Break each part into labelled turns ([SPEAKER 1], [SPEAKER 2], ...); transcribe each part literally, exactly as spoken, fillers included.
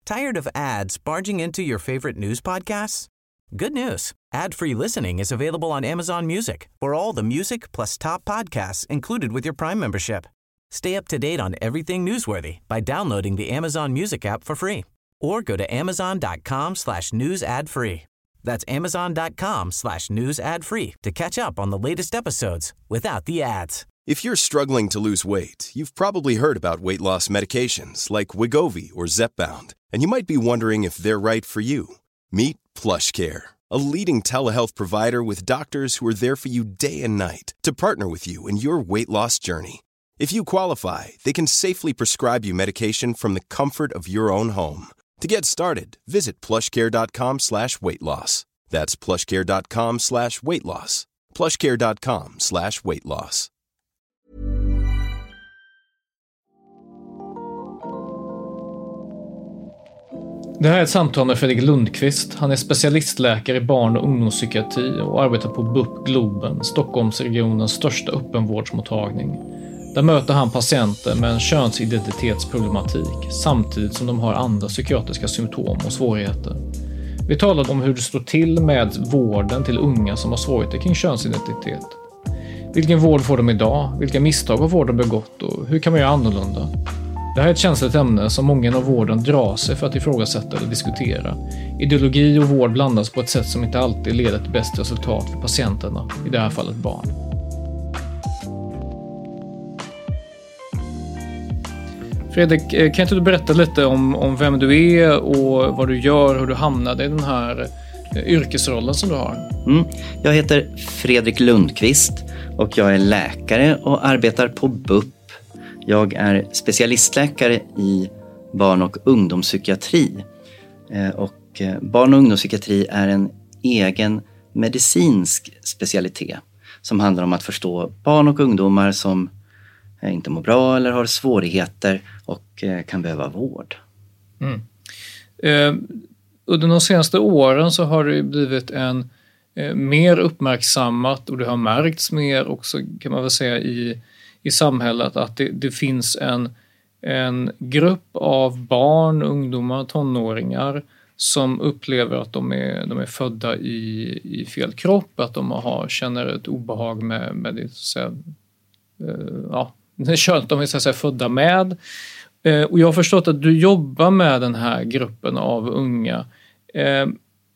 [SPEAKER 1] Tired of ads barging into your favorite news podcasts? Good news. Ad-free listening is available on Amazon Music for all the music plus top podcasts included with your Prime membership. Stay up to date on everything newsworthy by downloading the Amazon Music app for free or go to amazon.com slash news ad free. That's amazon.com slash news ad free to catch up on the latest episodes without the ads.
[SPEAKER 2] If you're struggling to lose weight, you've probably heard about weight loss medications like Wegovy or Zepbound, and you might be wondering if they're right for you. Meet PlushCare, a leading telehealth provider with doctors who are there for you day and night to partner with you in your weight loss journey. If you qualify, they can safely prescribe you medication from the comfort of your own home. To get started, visit plushcare.com slash weight loss. That's plushcare.com slash weight loss. plushcare.com slash weight loss.
[SPEAKER 3] Det här är ett samtal med Fredrik Lundqvist. Han är specialistläkare i barn- och ungdomspsykiatri och arbetar på B U P Globen, Stockholmsregionens största öppenvårdsmottagning. Där möter han patienter med en könsidentitetsproblematik samtidigt som de har andra psykiatriska symptom och svårigheter. Vi talar om hur det står till med vården till unga som har svårigheter kring könsidentitet. Vilken vård får de idag? Vilka misstag har vården begått och hur kan man göra annorlunda? Det här är ett känsligt ämne som många inom vården drar sig för att ifrågasätta eller diskutera. Ideologi och vård blandas på ett sätt som inte alltid leder till bäst resultat för patienterna, i det här fallet barn. Fredrik, kan inte du berätta lite om, om vem du är och vad du gör, hur du hamnade i den här yrkesrollen som du har?
[SPEAKER 4] Mm. Jag heter Fredrik Lundqvist och jag är läkare och arbetar på B U P. Jag är specialistläkare i barn- och ungdomspsykiatri. Och barn- och ungdomspsykiatri är en egen medicinsk specialitet som handlar om att förstå barn och ungdomar som inte mår bra eller har svårigheter och kan behöva vård.
[SPEAKER 3] Mm. Eh, under de senaste åren så har det blivit en eh, mer uppmärksammat och det har märkts mer också, kan man väl säga, i, i samhället att det, det finns en, en grupp av barn, ungdomar, tonåringar som upplever att de är, de är födda i, i fel kropp, att de har, känner ett obehag med, med det, så att säga, eh, ja, det könet de är så att säga födda med. Eh, och jag har förstått att du jobbar med den här gruppen av unga eh,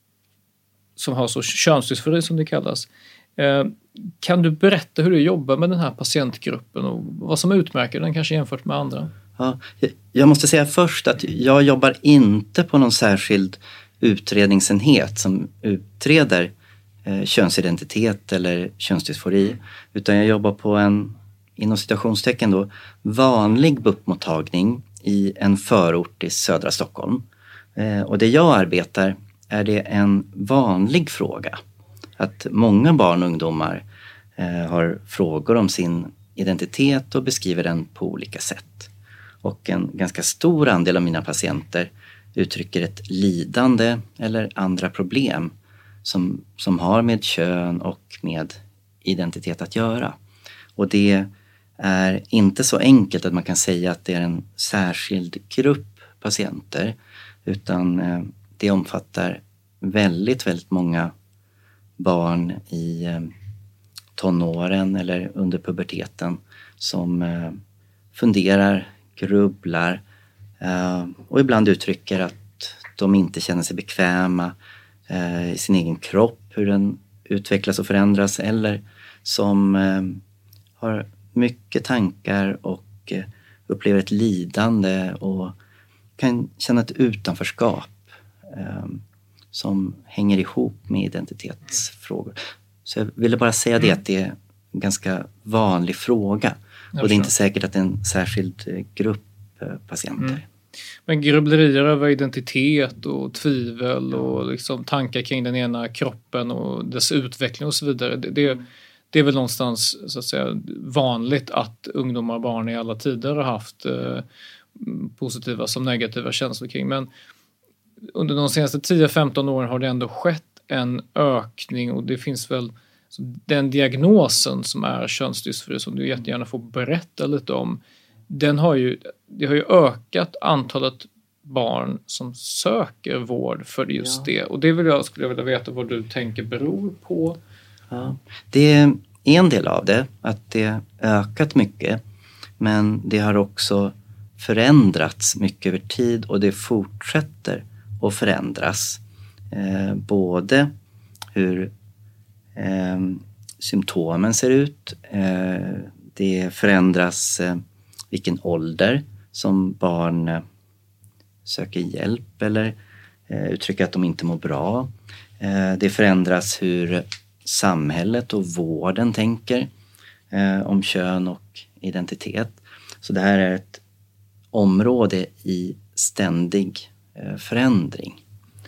[SPEAKER 3] som har så könsdysfori som det kallas. Eh, kan du berätta hur du jobbar med den här patientgruppen och vad som utmärker den kanske jämfört med andra?
[SPEAKER 4] Ja, jag måste säga först att jag jobbar inte på någon särskild utredningsenhet som utreder eh, könsidentitet eller könsdysfori, utan jag jobbar på en, inom citationstecken då, vanlig B U P-mottagning i en förort i södra Stockholm. Eh, och det jag arbetar är det en vanlig fråga. Att många barn och ungdomar eh, har frågor om sin identitet och beskriver den på olika sätt. Och en ganska stor andel av mina patienter uttrycker ett lidande eller andra problem som, som har med kön och med identitet att göra. Och det är inte så enkelt att man kan säga att det är en särskild grupp patienter, utan eh, det omfattar väldigt, väldigt många barn i eh, tonåren eller under puberteten som eh, funderar, grubblar eh, och ibland uttrycker att de inte känner sig bekväma eh, i sin egen kropp, hur den utvecklas och förändras, eller som eh, har mycket tankar och eh, upplever ett lidande och kan känna ett utanförskap eh, som hänger ihop med identitetsfrågor. Så jag ville bara säga det, att det är en ganska vanlig fråga. Och det är inte säkert att det är en särskild grupp patienter. Mm.
[SPEAKER 3] Men grubblerier över identitet och tvivel och liksom tankar kring den ena kroppen och dess utveckling och så vidare. Det, det, det är väl någonstans så att säga vanligt att ungdomar och barn i alla tider har haft eh, positiva som negativa känslor kring. Men under de senaste tio femton åren har det ändå skett en ökning, och det finns väl den diagnosen som är könsdysfori som du jättegärna får berätta lite om. Den har ju, det har ju ökat antalet barn som söker vård för just
[SPEAKER 4] Ja.
[SPEAKER 3] det. Och det vill jag, skulle jag vilja veta vad du tänker beror på.
[SPEAKER 4] Ja. Det är en del av det, att det ökat mycket. Men det har också förändrats mycket över tid och det fortsätter att förändras. Eh, både hur eh, symptomen ser ut, eh, det förändras eh, vilken ålder som barn eh, söker hjälp eller eh, uttrycker att de inte mår bra. Eh, det förändras hur samhället och vården tänker eh, om kön och identitet. Så det här är ett område i ständig eh, förändring.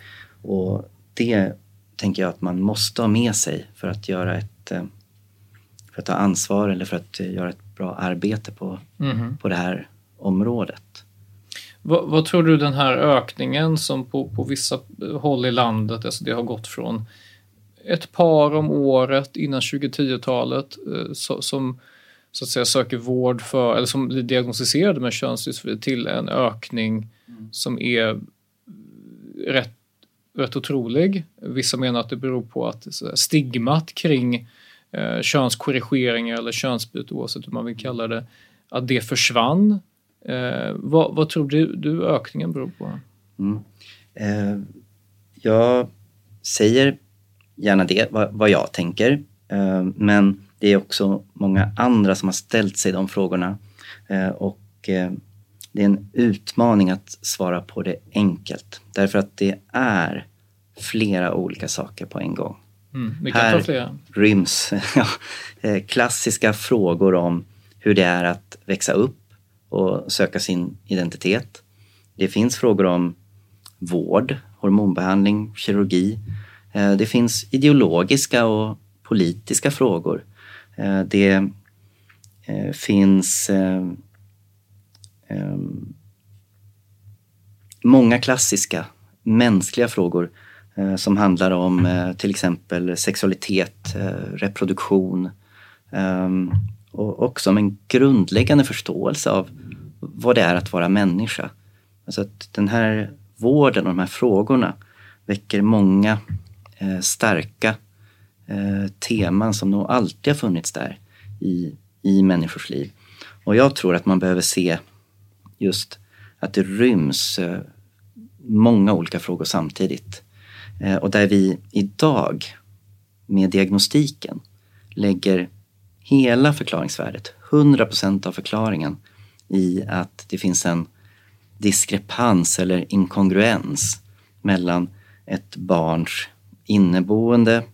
[SPEAKER 4] Och det tänker jag att man måste ha med sig för att göra ett eh, för att ta ansvar eller för att göra ett bra arbete på,
[SPEAKER 3] Mm.
[SPEAKER 4] på det här området.
[SPEAKER 3] Vad, vad tror du den här ökningen som på, på vissa håll i landet, alltså det har gått från ett par om året innan tjugohundratiotalet eh, så, som så att säga söker vård för, eller som blir diagnostiserade med könsdysfori till en ökning mm. som är rätt, rätt otrolig. Vissa menar att det beror på att stigmat kring eh, könskorrigeringar eller könsbyte, oavsett hur man vill kalla det, att det försvann. Eh, vad, vad tror du, du ökningen beror på?
[SPEAKER 4] Mm. Eh, jag säger gärna det, vad, vad jag tänker. Eh, men det är också många andra som har ställt sig de frågorna. Eh, och eh, det är en utmaning att svara på det enkelt. Därför att det är flera olika saker på en gång.
[SPEAKER 3] Mm, vi kan
[SPEAKER 4] Här
[SPEAKER 3] ta flera.
[SPEAKER 4] ryms ja, klassiska frågor om hur det är att växa upp och söka sin identitet. Det finns frågor om vård, hormonbehandling, kirurgi. Det finns ideologiska och politiska frågor. Det finns många klassiska mänskliga frågor som handlar om till exempel sexualitet, reproduktion och också om en grundläggande förståelse av vad det är att vara människa. Alltså att den här vården och de här frågorna väcker många eh, starka eh, teman som nog alltid har funnits där i, i människors liv. Och jag tror att man behöver se just att det ryms eh, många olika frågor samtidigt. Eh, och där vi idag med diagnostiken lägger hela förklaringsvärdet, hundra procent av förklaringen, i att det finns en diskrepans eller inkongruens mellan ett barns inneboende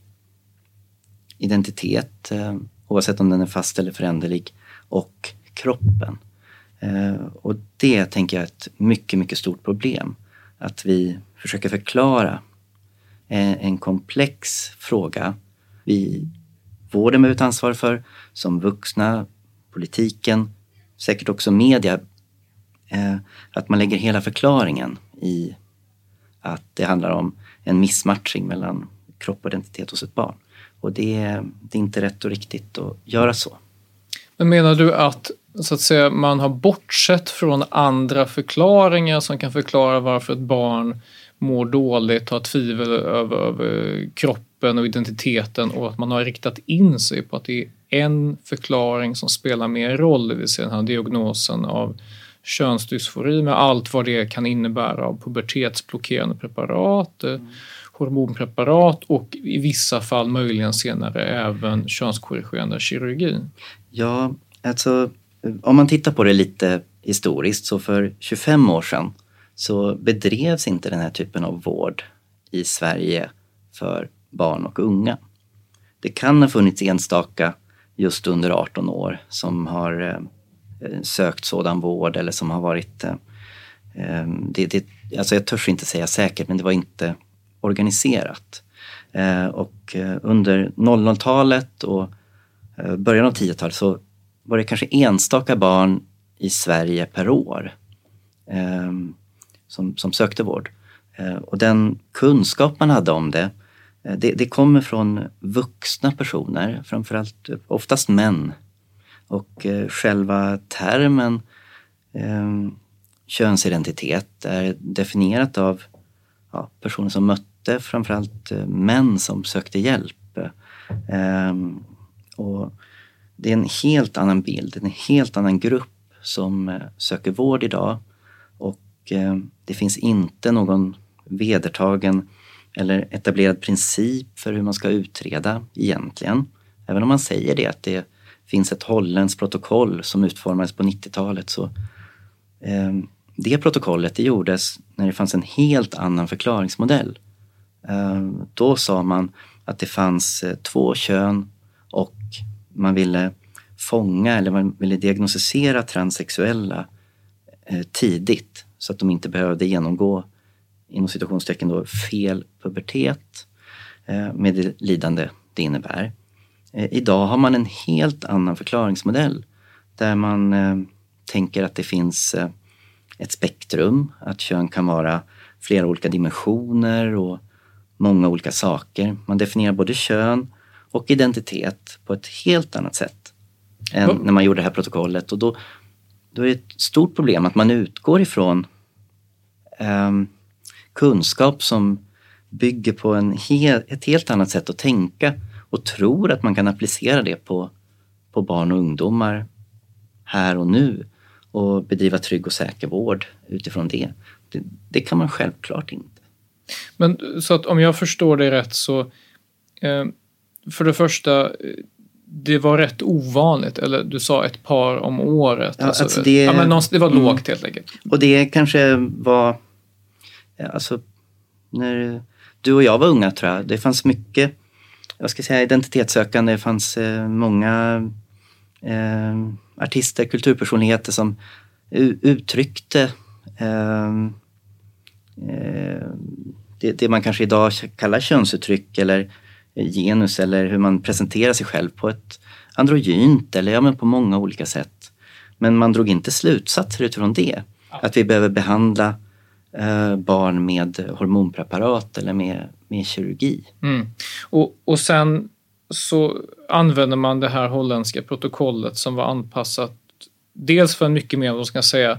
[SPEAKER 4] identitet, eh, oavsett om den är fast eller föränderlig, och kroppen. Eh, och det tänker jag är ett mycket, mycket stort problem. Att vi försöker förklara en, en komplex fråga vi vården behöver ta ansvar för, som vuxna, politiken, säkert också media, eh, att man lägger hela förklaringen i att det handlar om en missmatchning mellan kropp och identitet hos ett barn. Och det, det är inte rätt och riktigt att göra så.
[SPEAKER 3] Men menar du att, så att säga, man har bortsett från andra förklaringar som kan förklara varför ett barn mår dåligt, har tvivel över, över kroppen och identiteten, och att man har riktat in sig på att det är en förklaring som spelar mer roll, det vill säga den här diagnosen av könsdysfori med allt vad det kan innebära av pubertetsblockerande preparat, mm. hormonpreparat och i vissa fall möjligen senare även könskorrigerande kirurgi?
[SPEAKER 4] Ja, alltså om man tittar på det lite historiskt, så för tjugofem år sedan så bedrevs inte den här typen av vård i Sverige för barn och unga. Det kan ha funnits enstaka just under arton år som har eh, sökt sådan vård eller som har varit... Eh, det, det, alltså jag törs inte säga säkert, men det var inte organiserat. Eh, och eh, under noll noll-talet och eh, början av tiotalet så var det kanske enstaka barn i Sverige per år eh, som, som sökte vård. Eh, och den kunskap man hade om det, eh, det, det kommer från vuxna personer, framförallt oftast män. Och eh, själva termen eh, könsidentitet är definierat av ja, personer som mötte framförallt män som sökte hjälp. Ehm, och det är en helt annan bild, en helt annan grupp som söker vård idag. Och eh, det finns inte någon vedertagen eller etablerad princip för hur man ska utreda egentligen. Även om man säger det, att det finns ett holländskt protokoll som utformades på nittiotalet, så eh, det protokollet det gjordes när det fanns en helt annan förklaringsmodell. Eh, då sa man att det fanns eh, två kön och man ville fånga eller man ville diagnostisera transsexuella eh, tidigt så att de inte behövde genomgå inom situationstecken då fel pubertet eh, med det lidande det innebär. Eh, idag har man en helt annan förklaringsmodell där man eh, tänker att det finns eh, ett spektrum, att kön kan vara flera olika dimensioner och många olika saker. Man definierar både kön och identitet på ett helt annat sätt än mm. när man gjorde det här protokollet. Och då, då är det ett stort problem att man utgår ifrån eh, kunskap som bygger på en hel, ett helt annat sätt att tänka och tror att man kan applicera det på, på barn och ungdomar här och nu och bedriva trygg och säker vård utifrån det. Det, det kan man självklart inte.
[SPEAKER 3] Men så att om jag förstår det rätt så eh, för det första, det var rätt ovanligt, eller du sa ett par om året.
[SPEAKER 4] Ja,
[SPEAKER 3] alltså,
[SPEAKER 4] alltså det,
[SPEAKER 3] ja, men det var
[SPEAKER 4] mm,
[SPEAKER 3] lågt helt enkelt.
[SPEAKER 4] Och det kanske var, alltså när du och jag var unga tror jag, det fanns mycket, jag ska säga identitetssökande, det fanns eh, många eh, artister, kulturpersonligheter som u- uttryckte eh, eh, det, det man kanske idag kallar könsuttryck eller genus eller hur man presenterar sig själv på ett androgynt eller ja, men på många olika sätt. Men man drog inte slutsatser utifrån det. Ja. Att vi behöver behandla eh, barn med hormonpreparat eller med, med kirurgi.
[SPEAKER 3] Mm. Och, och sen så använder man det här holländska protokollet som var anpassat dels för en mycket mer, vad ska jag säga,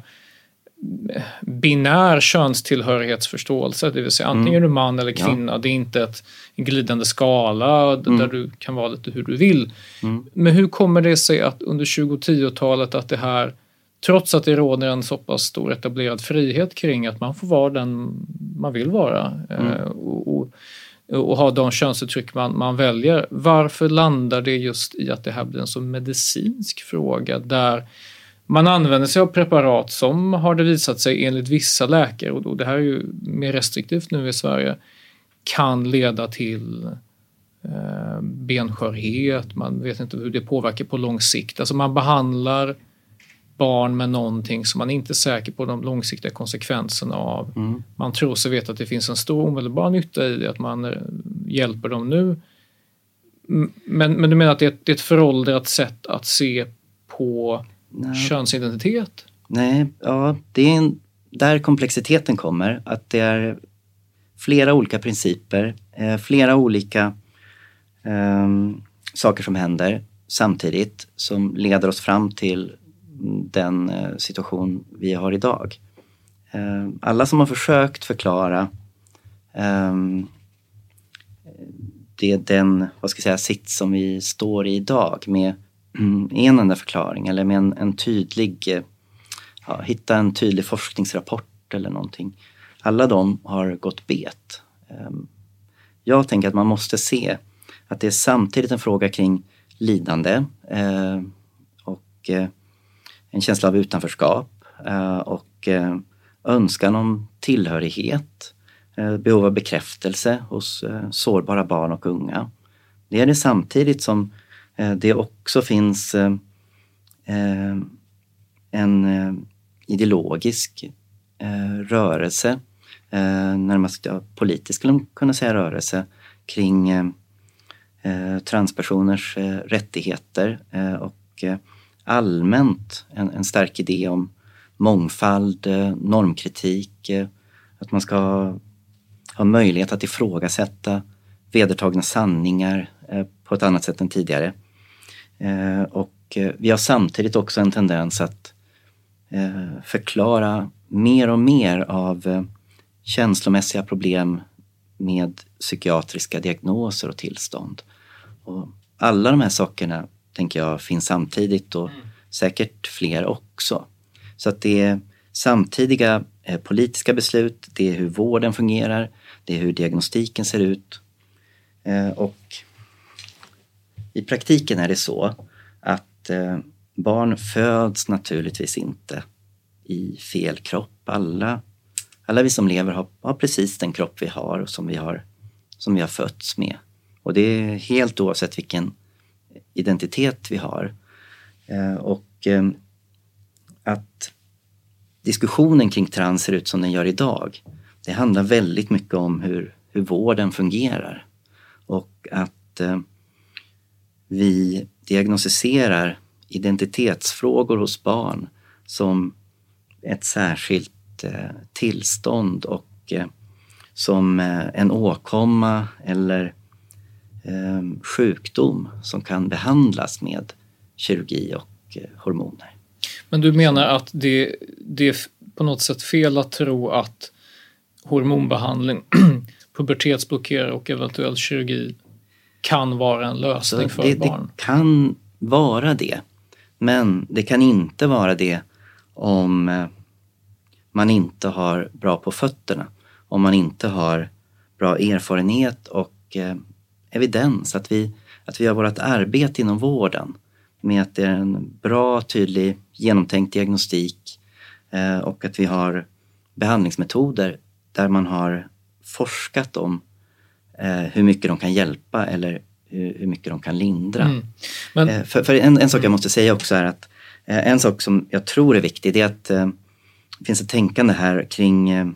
[SPEAKER 3] binär könstillhörighetsförståelse, det vill säga antingen mm. är du man eller kvinna, ja. Det är inte ett, en glidande skala mm. där du kan vara lite hur du vill. Mm. Men hur kommer det sig att under tjugo-tio-talet att det här, trots att det råder en så pass stor etablerad frihet kring att man får vara den man vill vara mm. eh, och, och, och ha de könsuttryck man, man väljer, varför landar det just i att det här blir en så medicinsk fråga där man använder sig av preparat som har det visat sig enligt vissa läkare, och det här är ju mer restriktivt nu i Sverige, kan leda till eh, benskörhet, man vet inte hur det påverkar på lång sikt. Alltså man behandlar barn med någonting som man inte är säker på de långsiktiga konsekvenserna av. Mm. Man tror sig veta att det finns en stor omedelbar nytta i att man hjälper dem nu. Men, men du menar att det är, ett, det är ett föråldrat sätt att se på Nej. könsidentitet?
[SPEAKER 4] Nej, ja, det är en, där komplexiteten kommer. Att det är flera olika principer, eh, flera olika eh, saker som händer samtidigt som leder oss fram till den eh, situation vi har idag. Eh, alla som har försökt förklara eh, det är den, vad ska jag säga, sitt som vi står i idag med en enda förklaring eller med en, en tydlig, ja, hitta en tydlig forskningsrapport eller någonting. Alla de har gått bet. Jag tänker att man måste se att det är samtidigt en fråga kring lidande eh, och eh, en känsla av utanförskap eh, och eh, önskan om tillhörighet, eh, behov av bekräftelse hos eh, sårbara barn och unga. Det är det samtidigt som eh, det också finns eh, en eh, ideologisk eh, rörelse, eh, närmast ja, politisk skulle man kunna säga rörelse kring eh, Eh, transpersoners eh, rättigheter eh, och eh, allmänt en, en stark idé om mångfald, eh, normkritik, eh, att man ska ha, ha möjlighet att ifrågasätta vedertagna sanningar eh, på ett annat sätt än tidigare. Eh, och eh, vi har samtidigt också en tendens att eh, förklara mer och mer av eh, känslomässiga problem med psykiatriska diagnoser och tillstånd. Och alla de här sakerna tänker jag finns samtidigt och mm. säkert fler också. Så att det är samtidiga eh, politiska beslut, det är hur vården fungerar, det är hur diagnostiken ser ut. Eh, och i praktiken är det så att eh, barn föds naturligtvis inte i fel kropp. Alla, alla vi som lever har, har precis den kropp vi har och som vi har, som vi har fötts med. Och det är helt oavsett vilken identitet vi har. Eh, och eh, att diskussionen kring trans ser ut som den gör idag, det handlar väldigt mycket om hur, hur vården fungerar. Och att eh, vi diagnostiserar identitetsfrågor hos barn som ett särskilt eh, tillstånd och eh, som eh, en åkomma eller eh, sjukdom som kan behandlas med kirurgi och eh, hormoner.
[SPEAKER 3] Men du menar att det, det är på något sätt fel att tro att hormonbehandling, pubertetsblockerare och eventuell kirurgi kan vara en lösning för
[SPEAKER 4] det,
[SPEAKER 3] barn?
[SPEAKER 4] Det kan vara det. Men det kan inte vara det om man inte har bra på fötterna. Om man inte har bra erfarenhet och eh, evidens. Att vi, att vi har vårt arbete inom vården med att det är en bra, tydlig, genomtänkt diagnostik eh, och att vi har behandlingsmetoder där man har forskat om eh, hur mycket de kan hjälpa eller hur, hur mycket de kan lindra. Mm. Men... Eh, för för en, en sak jag måste säga också är att eh, en sak som jag tror är viktig, det är att eh, det finns ett tänkande här kring eh,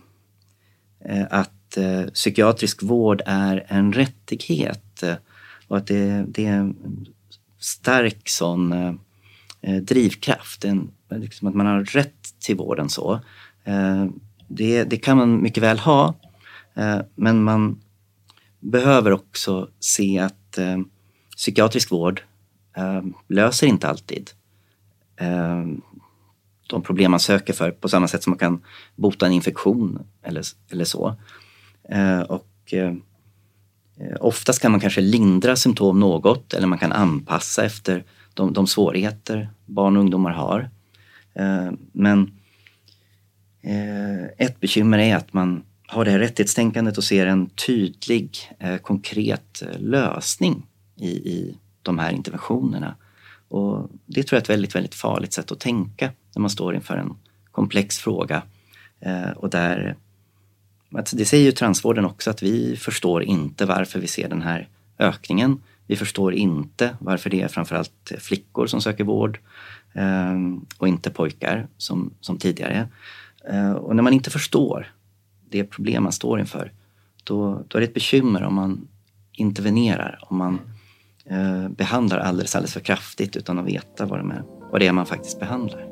[SPEAKER 4] att eh, psykiatrisk vård är en rättighet eh, och att det, det är en stark sån eh, drivkraft, en, liksom att man har rätt till vården så. Eh, det, det kan man mycket väl ha, eh, men man behöver också se att eh, psykiatrisk vård eh, löser inte alltid eh, de problem man söker för på samma sätt som man kan bota en infektion eller, eller så. Eh, och eh, oftast kan man kanske lindra symptom något eller man kan anpassa efter de, de svårigheter barn och ungdomar har. Eh, men eh, ett bekymmer är att man har det här rättighetstänkandet och ser en tydlig, eh, konkret lösning i, i de här interventionerna. Och det tror jag är ett väldigt, väldigt farligt sätt att tänka när man står inför en komplex fråga. Eh, och där, det säger ju transvården också, att vi förstår inte varför vi ser den här ökningen. Vi förstår inte varför det är framförallt flickor som söker vård eh, och inte pojkar som, som tidigare. Eh, och när man inte förstår det problem man står inför, då, då är det ett bekymmer om man intervenerar, om man eh, behandlar alldeles, alldeles för kraftigt utan att veta vad, de är, vad det är man faktiskt behandlar.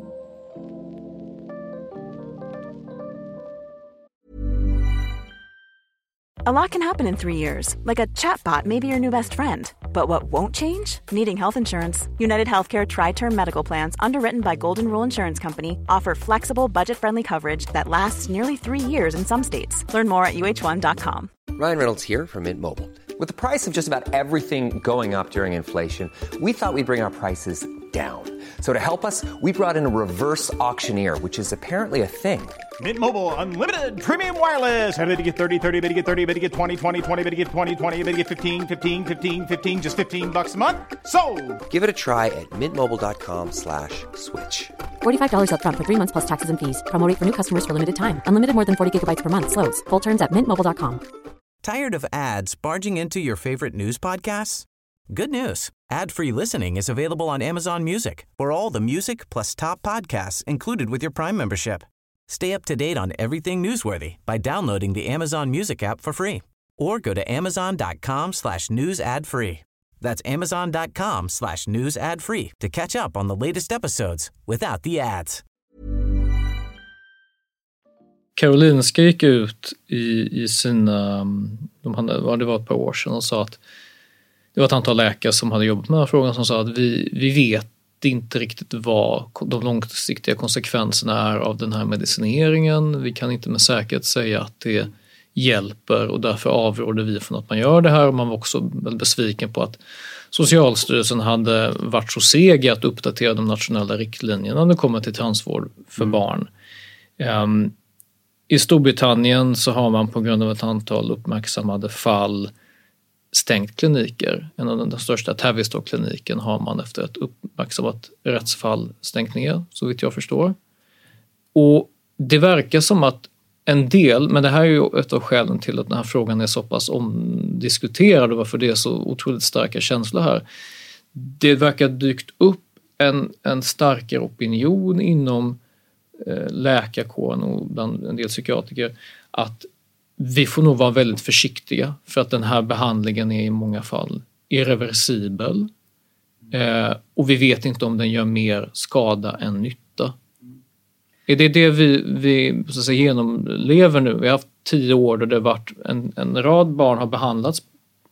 [SPEAKER 5] A lot can happen in three years, like a chatbot may be your new best friend. But what won't change? Needing health insurance. United Healthcare Tri-Term Medical Plans, underwritten by Golden Rule Insurance Company, offer flexible, budget-friendly coverage that lasts nearly three years in some states. Learn more at U H one dot com.
[SPEAKER 6] Ryan Reynolds here from Mint Mobile. With the price of just about everything going up during inflation, we thought we'd bring our prices down. So to help us, we brought in a reverse auctioneer, which is apparently a thing.
[SPEAKER 7] Mint Mobile Unlimited Premium Wireless. How to get thirty, thirty, how to get thirty, how to get twenty, twenty, twenty, how to get twenty, twenty, how to get fifteen, fifteen, fifteen, fifteen, just fifteen bucks a month? Sold!
[SPEAKER 6] Give it a try at mintmobile.com slash switch.
[SPEAKER 8] forty-five dollars up front for three months plus taxes and fees. Promo rate for new customers for limited time. Unlimited more than forty gigabytes per month. Slows full terms at mint mobile dot com.
[SPEAKER 1] Tired of ads barging into your favorite news podcasts? Good news. Ad-free listening is available on Amazon Music for all the music plus top podcasts included with your Prime membership. Stay up to date on everything newsworthy by downloading the Amazon Music app for free or go to amazon.com slash news ad free. That's amazon.com slash news ad free to catch up on the latest episodes without the ads.
[SPEAKER 3] Karolinska gick ut i, i sina, de hade, det var ett par år sedan och sa att det var ett antal läkare som hade jobbat med den här frågan som sa att vi, vi vet det inte riktigt vad de långsiktiga konsekvenserna är av den här medicineringen. Vi kan inte med säkerhet säga att det hjälper och därför avråder vi från att man gör det här. Och man var också väldigt besviken på att Socialstyrelsen hade varit så seg att uppdatera de nationella riktlinjerna när det kommer till transvård för mm. barn. Um, I Storbritannien så har man på grund av ett antal uppmärksammade fall stängt kliniker. En av de största Tavistock-kliniken har man efter ett uppmärksammat rättsfall stängt ner, så vitt jag förstår. Och det verkar som att en del, men det här är ju ett av skälen till att den här frågan är så pass omdiskuterad och varför det är så otroligt starka känslor här. Det verkar ha dykt upp en, en starkare opinion inom eh, läkarkåren och bland en del psykiatriker att vi får nog vara väldigt försiktiga för att den här behandlingen är i många fall irreversibel. Eh, och vi vet inte om den gör mer skada än nytta. Är det det vi, vi så att säga, genomlever nu? Vi har haft tio år där det varit en, en rad barn har behandlats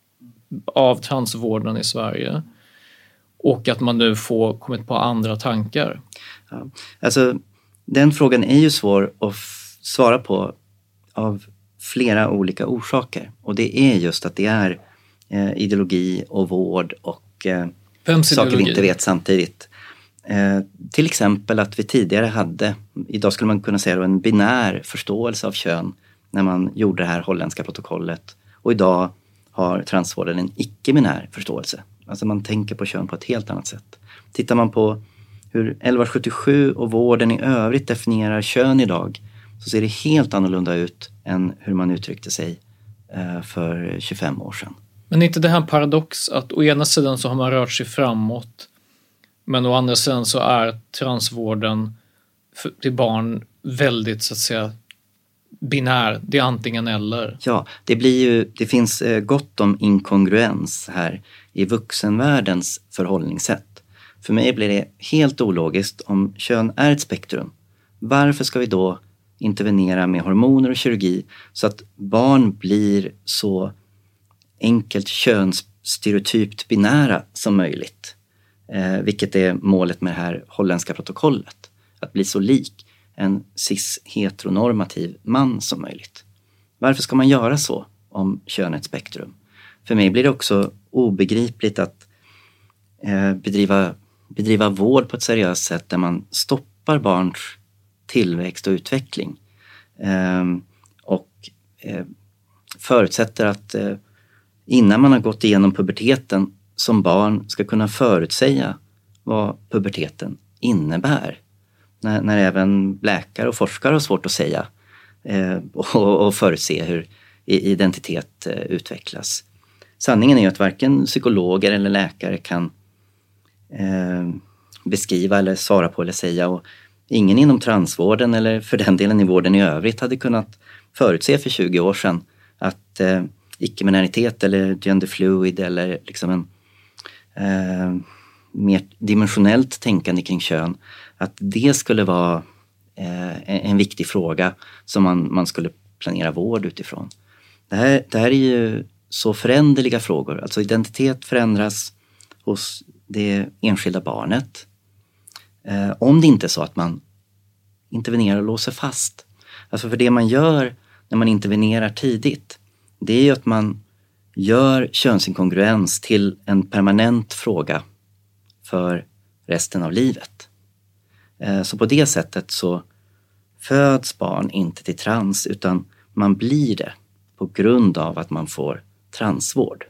[SPEAKER 3] av transvården i Sverige och att man nu får kommit på andra tankar.
[SPEAKER 4] Ja, alltså, den frågan är ju svår att f- svara på av flera olika orsaker. Och det är just att det är eh, ideologi och vård och eh, saker vi inte vet samtidigt. Eh, till exempel att vi tidigare hade, idag skulle man kunna säga då, en binär förståelse av kön när man gjorde det här holländska protokollet. Och idag har transvården en icke-binär förståelse. Alltså man tänker på kön på ett helt annat sätt. Tittar man på hur elva sjuttiosju och vården i övrigt definierar kön idag, så ser det helt annorlunda ut än hur man uttryckte sig eh, för tjugofem år sedan.
[SPEAKER 3] Men inte det här paradox att å ena sidan så har man rört sig framåt, men å andra sidan så är transvården för, till barn väldigt så att säga binär, det är antingen eller.
[SPEAKER 4] Ja, det blir ju, det finns eh, gott om inkongruens här i vuxenvärldens förhållningssätt. För mig blir det helt ologiskt om kön är ett spektrum. Varför ska vi då intervenera med hormoner och kirurgi så att barn blir så enkelt könsstereotypt binära som möjligt? Eh, vilket är målet med det här holländska protokollet. Att bli så lik en cis-heteronormativ man som möjligt. Varför ska man göra så om kön är ett spektrum? För mig blir det också obegripligt att eh, bedriva, bedriva vård på ett seriöst sätt där man stoppar barns tillväxt och utveckling. Eh, och eh, förutsätter att eh, innan man har gått igenom puberteten som barn ska kunna förutsäga vad puberteten innebär. När, när även läkare och forskare har svårt att säga eh, och, och förutse hur identitet eh, utvecklas. Sanningen är ju att varken psykologer eller läkare kan eh, beskriva eller svara på eller säga, och ingen inom transvården eller för den delen i vården i övrigt hade kunnat förutse för tjugo år sedan att eh, icke-binäritet eller genderfluid eller liksom en eh, mer dimensionellt tänkande kring kön, att det skulle vara eh, en viktig fråga som man, man skulle planera vård utifrån. Det här, det här är ju så föränderliga frågor. Alltså identitet förändras hos det enskilda barnet. Eh, om det inte är så att man intervenerar och låser fast. Alltså för det man gör när man intervenerar tidigt, det är ju att man gör könsinkongruens till en permanent fråga för resten av livet. Så på det sättet så föds barn inte till trans, utan man blir det på grund av att man får transvård.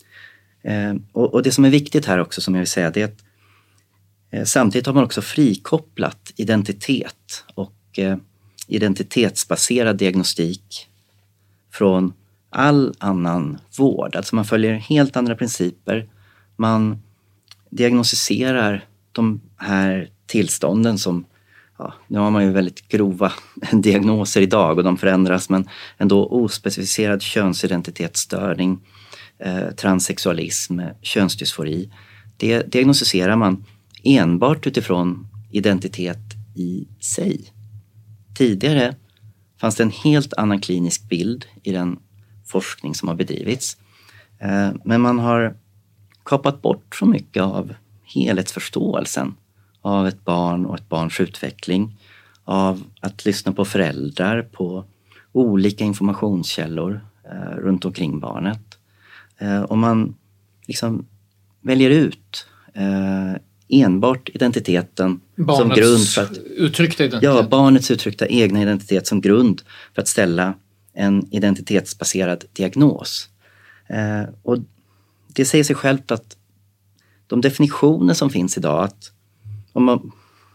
[SPEAKER 4] Och det som är viktigt här också, som jag vill säga, det är att samtidigt har man också frikopplat identitet och identitetsbaserad diagnostik från all annan vård. Alltså man följer helt andra principer. Man diagnostiserar de här tillstånden som, ja, nu har man ju väldigt grova diagnoser idag och de förändras, men ändå ospecificerad könsidentitetsstörning, eh, transsexualism, könsdysfori. Det diagnostiserar man enbart utifrån identitet i sig. Tidigare fanns det en helt annan klinisk bild i den forskning som har bedrivits. Eh, men man har kapat bort så mycket av helhetsförståelsen av ett barn och ett barns utveckling, av att lyssna på föräldrar, på olika informationskällor eh, runt omkring barnet. Eh, om man liksom väljer ut eh, enbart identiteten
[SPEAKER 3] barnets
[SPEAKER 4] som grund för att...
[SPEAKER 3] uttryckta identitet.
[SPEAKER 4] Ja, barnets uttryckta egna identitet som grund för att ställa en identitetsbaserad diagnos. Eh, och det säger sig självt att de definitioner som finns idag, att, om man,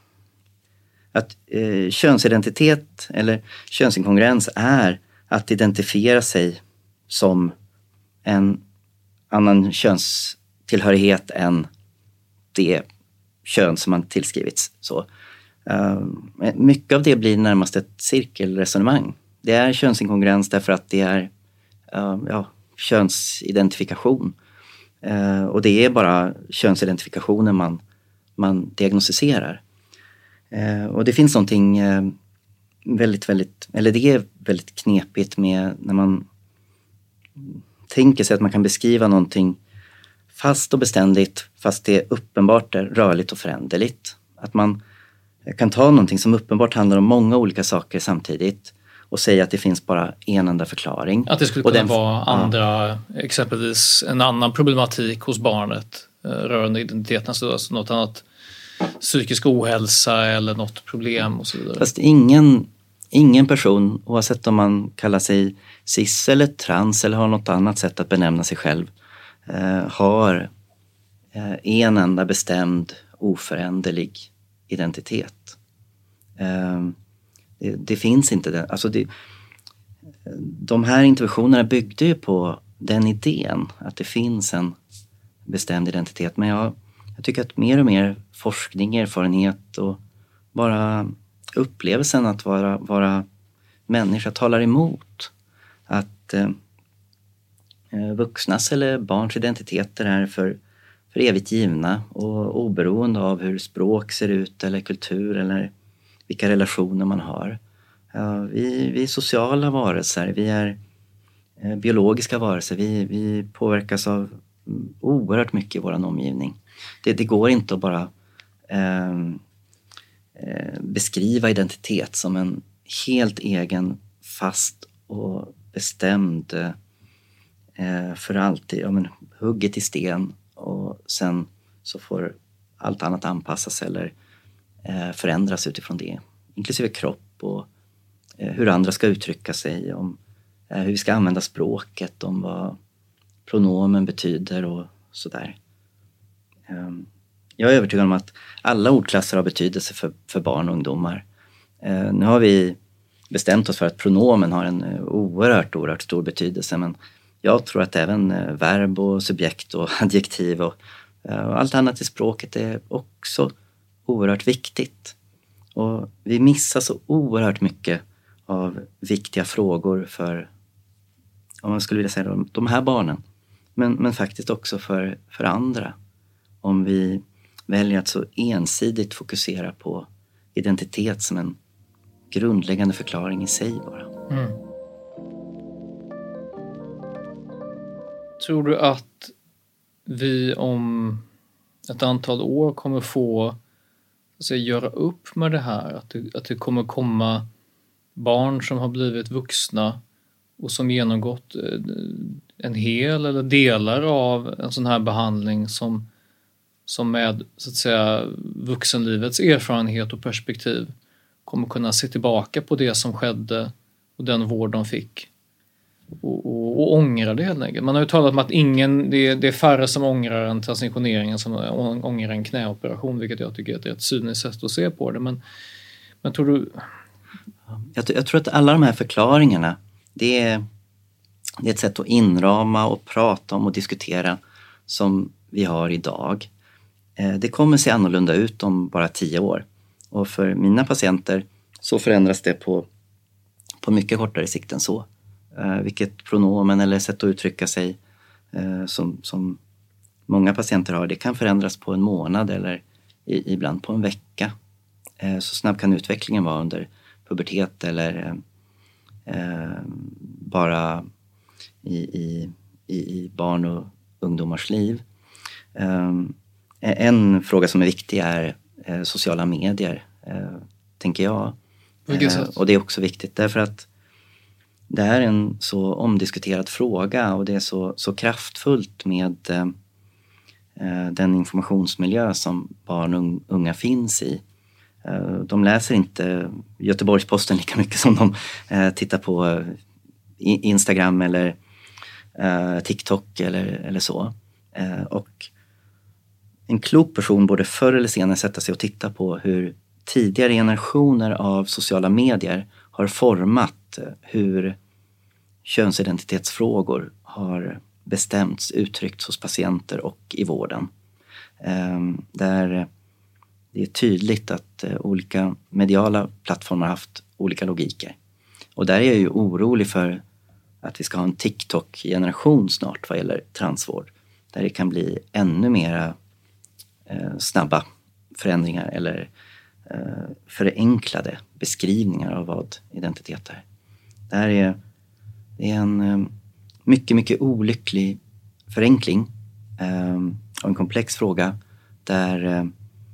[SPEAKER 4] att eh, könsidentitet eller könsinkongruens är att identifiera sig som en annan könstillhörighet än det kön som man tillskrivits. Så, uh, mycket av det blir närmast ett cirkelresonemang. Det är könsinkongruens därför att det är uh, ja, könsidentifikation. Uh, och det är bara könsidentifikationen man, man diagnostiserar. Uh, och det finns någonting uh, väldigt, väldigt, eller det är väldigt knepigt med när man tänker sig att man kan beskriva någonting fast och beständigt, fast det är uppenbart är rörligt och föränderligt. Att man kan ta någonting som uppenbart handlar om många olika saker samtidigt och säga att det finns bara en enda förklaring.
[SPEAKER 3] Att det skulle kunna
[SPEAKER 4] den,
[SPEAKER 3] vara andra,
[SPEAKER 4] ja.
[SPEAKER 3] exempelvis en annan problematik hos barnet eh, rörande identiteten, alltså något annat, psykisk ohälsa eller något problem och så vidare.
[SPEAKER 4] Fast ingen, ingen person, oavsett om man kallar sig cis eller trans eller har något annat sätt att benämna sig själv, Uh, har uh, en enda bestämd oföränderlig identitet. Uh, det, det finns inte det. Alltså det, de här interventionerna byggde ju på den idén att det finns en bestämd identitet. Men jag, jag tycker att mer och mer forskning, erfarenhet och bara upplevelsen att vara, vara människa talar emot att uh, vuxnas eller barns identiteter är för, för evigt givna och oberoende av hur språk ser ut eller kultur eller vilka relationer man har. Ja, vi, vi är sociala varelser, vi är eh, biologiska varelser, vi, vi påverkas av oerhört mycket i vår omgivning. Det, det går inte att bara eh, eh, beskriva identitet som en helt egen, fast och bestämd för alltid, ja, men, hugget i sten och sen så får allt annat anpassas eller eh, förändras utifrån det. Inklusive kropp och eh, hur andra ska uttrycka sig, om eh, hur vi ska använda språket, om vad pronomen betyder och sådär. Eh, jag är övertygad om att alla ordklasser har betydelse för, för barn och ungdomar. Eh, nu har vi bestämt oss för att pronomen har en oerhört, oerhört stor betydelse, men jag tror att även verb och subjekt och adjektiv och, och allt annat i språket är också oerhört viktigt. Och vi missar så oerhört mycket av viktiga frågor för, om man skulle vilja säga de här barnen. Men, men faktiskt också för, för andra. Om vi väljer att så ensidigt fokusera på identitet som en grundläggande förklaring i sig bara.
[SPEAKER 3] Mm. Tror du att vi om ett antal år kommer få alltså, göra upp med det här? Att det, att det kommer komma barn som har blivit vuxna och som genomgått en hel eller delar av en sån här behandling som, som med så att säga, vuxenlivets erfarenhet och perspektiv kommer kunna se tillbaka på det som skedde och den vård de fick. Och, och, och ångra det helt enkelt. Man har ju talat om att ingen, det, är, det är färre som ångrar en transitionering än som ångrar en knäoperation, vilket jag tycker är ett rätt cyniskt sätt att se på det. Men, men tror du...
[SPEAKER 4] Jag, jag tror att alla de här förklaringarna, det är, det är ett sätt att inrama och prata om och diskutera som vi har idag. Det kommer se annorlunda ut om bara tio år. Och för mina patienter så förändras det på, på mycket kortare sikt än så. Uh, vilket pronomen eller sätt att uttrycka sig uh, som, som många patienter har, det kan förändras på en månad eller i, ibland på en vecka. Uh, så snabb kan utvecklingen vara under pubertet eller uh, bara i, i, i barn och ungdomars liv. Uh, en fråga som är viktig är eh, sociala medier, eh, tänker jag.
[SPEAKER 3] Vilket
[SPEAKER 4] eh,
[SPEAKER 3] sätt?
[SPEAKER 4] Och det är också viktigt därför att det här är en så omdiskuterad fråga och det är så, så kraftfullt med eh, den informationsmiljö som barn och unga finns i. Eh, de läser inte Göteborgs-Posten lika mycket som de eh, tittar på eh, Instagram eller eh, TikTok eller, eller så. Eh, och en klok person borde förr eller senare sätta sig och titta på hur tidigare generationer av sociala medier har format hur könsidentitetsfrågor har bestämts, uttryckts hos patienter och i vården. Där det är tydligt att olika mediala plattformar har haft olika logiker. Och där är jag ju orolig för att vi ska ha en TikTok-generation snart vad gäller transvård. Där det kan bli ännu mera eh, snabba förändringar eller eh, förenklade beskrivningar av vad identitet är. Det här är, det är en eh, mycket, mycket olycklig förenkling eh, av en komplex fråga där eh,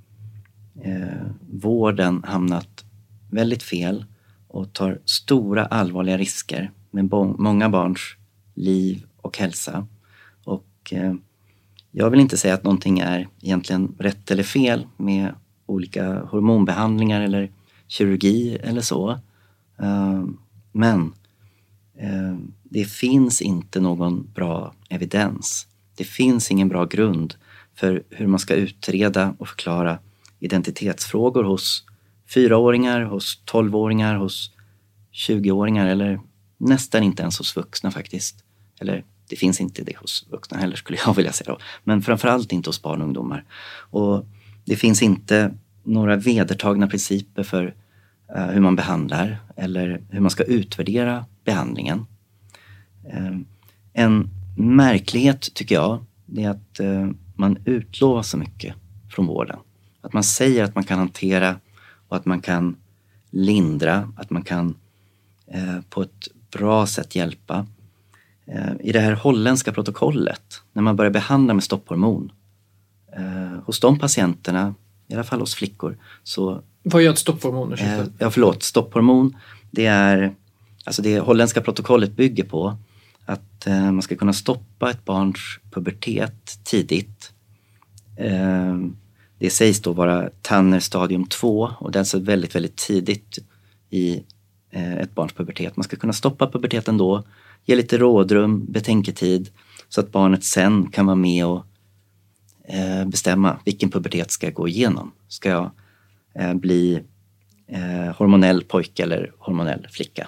[SPEAKER 4] eh, vården hamnat väldigt fel och tar stora allvarliga risker med bo- många barns liv och hälsa. Och eh, jag vill inte säga att någonting är egentligen rätt eller fel med olika hormonbehandlingar eller kirurgi eller så. Uh, men uh, det finns inte någon bra evidens. Det finns ingen bra grund för hur man ska utreda och förklara identitetsfrågor hos fyraåringar, hos tolvåringar, hos tjugoåringar eller nästan inte ens hos vuxna faktiskt. Eller det finns inte det hos vuxna heller skulle jag vilja säga då. Men framförallt inte hos barn och ungdomar. Och det finns inte några vedertagna principer för uh, hur man behandlar eller hur man ska utvärdera behandlingen. Uh, en märklighet tycker jag det är att uh, man utlovar så mycket från vården. Att man säger att man kan hantera och att man kan lindra, att man kan uh, på ett bra sätt hjälpa. I det här holländska protokollet, när man börjar behandla med stopphormon, eh, hos de patienterna, i alla fall hos flickor, så...
[SPEAKER 3] Vad gör ett stopphormon?
[SPEAKER 4] Eh, ja, förlåt. Stopphormon, det är... Alltså det holländska protokollet bygger på att eh, man ska kunna stoppa ett barns pubertet tidigt. Eh, det sägs då vara Tanner stadium två och det är alltså väldigt, väldigt tidigt i eh, ett barns pubertet. Man ska kunna stoppa puberteten då, ge lite rådrum, betänketid så att barnet sen kan vara med och eh, bestämma vilken pubertet ska jag gå igenom. Ska jag eh, bli eh, hormonell pojke eller hormonell flicka?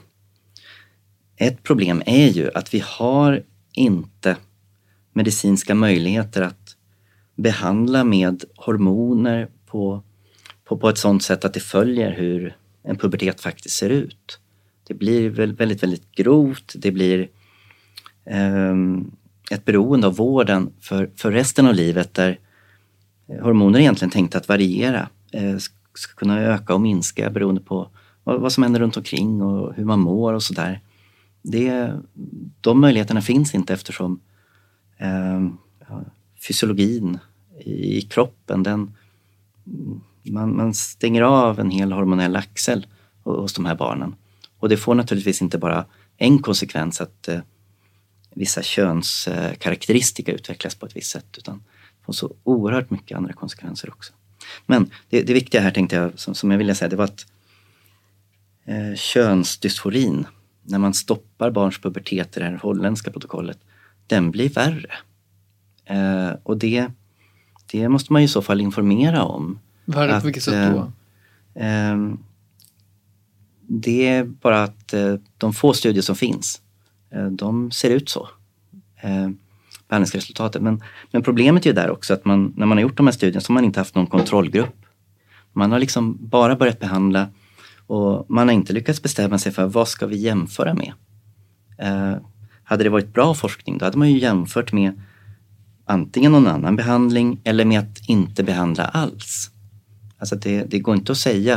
[SPEAKER 4] Ett problem är ju att vi har inte medicinska möjligheter att behandla med hormoner på, på, på ett sådant sätt att det följer hur en pubertet faktiskt ser ut. Det blir väldigt, väldigt grovt. Det blir eh, ett beroende av vården för, för resten av livet där hormoner är egentligen tänkta att variera. Eh, ska kunna öka och minska beroende på vad, vad som händer runt omkring och hur man mår och sådär. Det, de möjligheterna finns inte eftersom eh, fysiologin i, i kroppen, den, man, man stänger av en hel hormonell axel hos de här barnen. Och det får naturligtvis inte bara en konsekvens att eh, vissa könskaraktäristika eh, utvecklas på ett visst sätt utan det får så oerhört mycket andra konsekvenser också. Men det, det viktiga här tänkte jag, som, som jag ville säga, det var att eh, könsdysforin, när man stoppar barns pubertet i det här holländska protokollet, den blir värre. Eh, och det, det måste man ju i så fall informera om.
[SPEAKER 3] Värre på vilket sätt då?
[SPEAKER 4] Eh, eh, Det är bara att eh, de få studier som finns, eh, de ser ut så. Eh, behandlingsresultatet. Men, men problemet är ju där också att man, när man har gjort de här studierna så har man inte haft någon kontrollgrupp. Man har liksom bara börjat behandla och man har inte lyckats bestämma sig för vad ska vi jämföra med. Eh, hade det varit bra forskning då hade man ju jämfört med antingen någon annan behandling eller med att inte behandla alls. Alltså det, det går inte att säga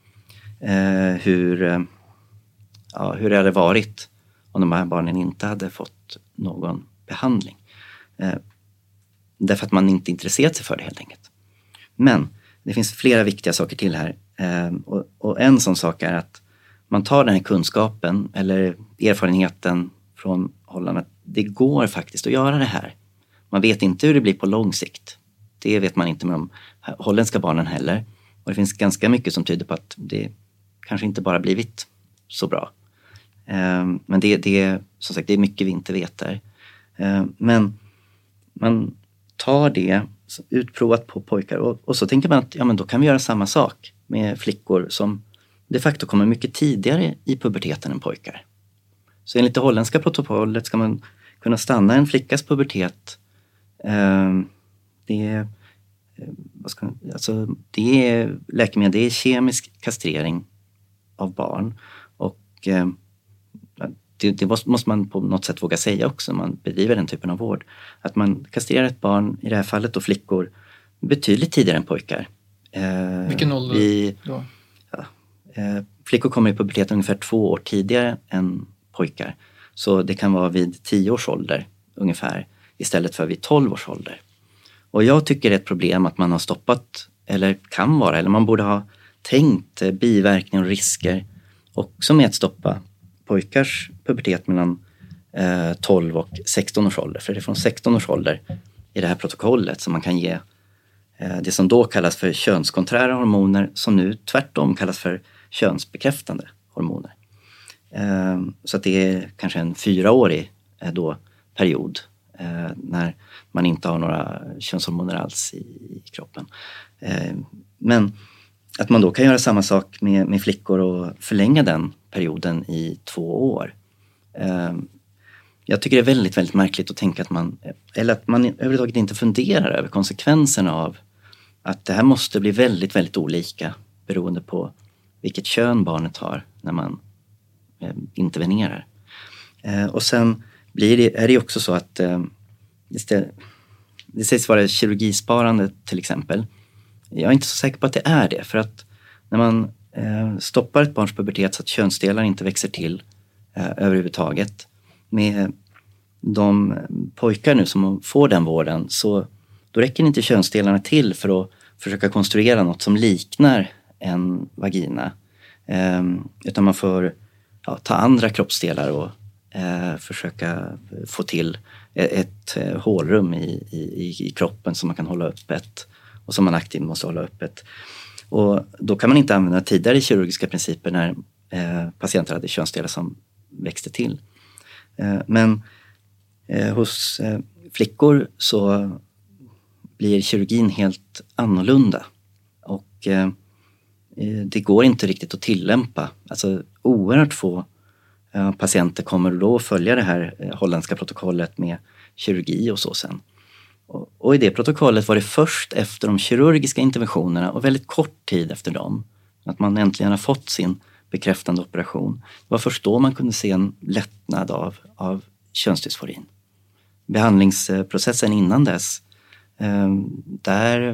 [SPEAKER 4] Eh, hur, eh, ja, hur det hade varit om de här barnen inte hade fått någon behandling. Eh, därför att man inte intresserat sig för det helt enkelt. Men det finns flera viktiga saker till här. Eh, och, och en sån sak är att man tar den här kunskapen eller erfarenheten från Holland att det går faktiskt att göra det här. Man vet inte hur det blir på lång sikt. Det vet man inte med de holländska barnen heller. Och det finns ganska mycket som tyder på att det kanske inte bara blivit så bra. Eh, men det, det, som sagt, det är mycket vi inte vet där. Eh, men man tar det utprovat på pojkar och, och så tänker man att ja, men då kan vi göra samma sak med flickor som de facto kommer mycket tidigare i puberteten än pojkar. Så enligt det holländska protokollet ska man kunna stanna en flickas pubertet. Eh, det, är, vad ska, alltså, det är läkemedel, det är kemisk kastrering av barn. Och eh, det, det måste man på något sätt våga säga också när man bedriver den typen av vård. Att man kastrerar ett barn, i det här fallet då flickor, betydligt tidigare än pojkar.
[SPEAKER 3] Eh, Vilken ålder
[SPEAKER 4] vi,
[SPEAKER 3] då?
[SPEAKER 4] Ja, eh, flickor kommer i puberteten ungefär två år tidigare än pojkar. Så det kan vara vid tio års ålder ungefär istället för vid tolv års ålder. Och jag tycker det är ett problem att man har stoppat, eller kan vara, eller man borde ha tänkt eh, biverkningar och risker också med att stoppa pojkars pubertet mellan eh, tolv och sexton års ålder. För det är från sexton års ålder i det här protokollet som man kan ge eh, det som då kallas för könskonträra hormoner som nu tvärtom kallas för könsbekräftande hormoner. Eh, så att det är kanske en fyraårig eh, då, period eh, när man inte har några könshormoner alls i, i kroppen. Eh, men att man då kan göra samma sak med, med flickor och förlänga den perioden i två år. Eh, jag tycker det är väldigt, väldigt märkligt att tänka att man, eller att man överhuvudtaget inte funderar över konsekvenserna av att det här måste bli väldigt, väldigt olika beroende på vilket kön barnet har när man eh, intervenerar. Eh, och sen blir det, är det också så att eh, det, det sägs vara kirurgisparande till exempel. Jag är inte så säker på att det är det, för att när man eh, stoppar ett barns pubertet så att könsdelar inte växer till eh, överhuvudtaget med de pojkar nu som får den vården, så då räcker inte könsdelarna till för att försöka konstruera något som liknar en vagina. Eh, utan man får ja, ta andra kroppsdelar och eh, försöka få till ett, ett eh, hålrum i, i, i kroppen som man kan hålla öppet och som man aktivt måste hålla öppet. Och då kan man inte använda tidigare kirurgiska principer när eh, patienter hade könsdelar som växte till. Eh, men eh, hos eh, flickor så blir kirurgin helt annorlunda. Och eh, det går inte riktigt att tillämpa. Alltså oerhört få eh, patienter kommer då att följa det här eh, holländska protokollet med kirurgi och så sen. Och, och i det protokollet var det först efter de kirurgiska interventionerna och väldigt kort tid efter dem att man äntligen har fått sin bekräftande operation. Det var först då man kunde se en lättnad av, av könsdysforin. Behandlingsprocessen innan dess, eh, där